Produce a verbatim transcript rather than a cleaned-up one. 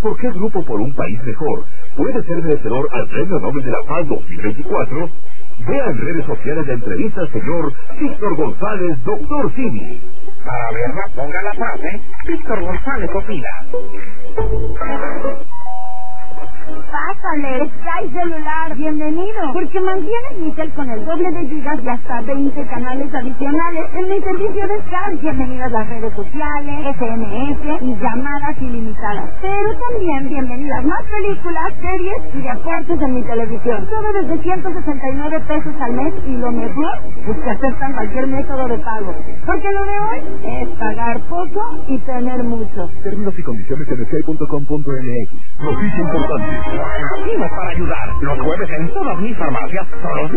por qué Grupo por un País Mejor puede ser merecedor al Premio Nobel de la Paz dos mil veinticuatro, vea en redes sociales la entrevista al señor Víctor González, doctor Simi. Para verla, ponga la frase, Víctor González opina. Pásale, Sky Celular, bienvenido. Porque mantienes Nickel con el doble de gigas y hasta veinte canales adicionales en mi servicio de Sky. Bienvenidas las redes sociales, S M S y llamadas ilimitadas. Pero también bienvenidas más películas, series y deportes en mi televisión. Todo desde ciento sesenta y nueve pesos al mes y lo mejor es que aceptan cualquier método de pago. Porque lo de hoy es pagar poco y tener mucho. Términos y condiciones en sky punto com punto m x. Noticia importante. Nacimos para ayudar. Los jueves en todas mis farmacias, todos los